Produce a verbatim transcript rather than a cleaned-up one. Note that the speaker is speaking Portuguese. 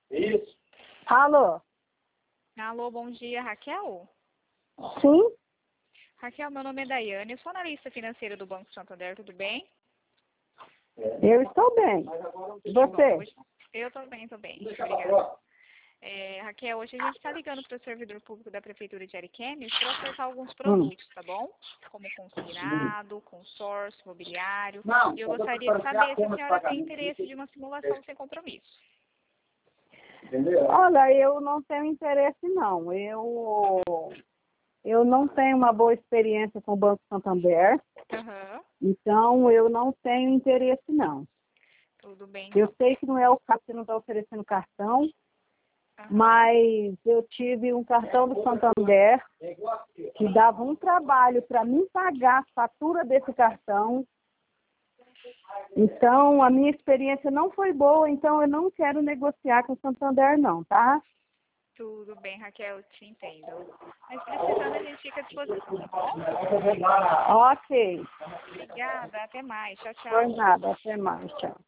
Isso. Alô? Alô, bom dia, Raquel? Sim? Raquel, meu nome é Daiane, eu sou analista financeira do Banco Santander, tudo bem? Eu estou bem. E você? Bom, hoje... Eu também, estou bem, obrigada. É, Raquel, hoje a gente está ligando para o servidor público da Prefeitura de Ariquemes para ofertar alguns produtos, tá bom? Como consignado, consórcio, imobiliário. E eu gostaria de saber se a senhora tem interesse de uma simulação sem compromisso. Olha, eu não tenho interesse não. Eu, eu não tenho uma boa experiência com o Banco Santander. Uhum. Então eu não tenho interesse não. Tudo bem. Eu sei que não é o caso, você não está oferecendo cartão. Uhum. Mas eu tive um cartão do Santander que dava um trabalho para mim pagar a fatura desse cartão. Então, a minha experiência não foi boa, então eu não quero negociar com o Santander não, tá? Tudo bem, Raquel, te entendo. Mas precisando, a gente fica à disposição, tá bom? Ok. Obrigada, até mais. Tchau, tchau. Por nada, até mais, tchau.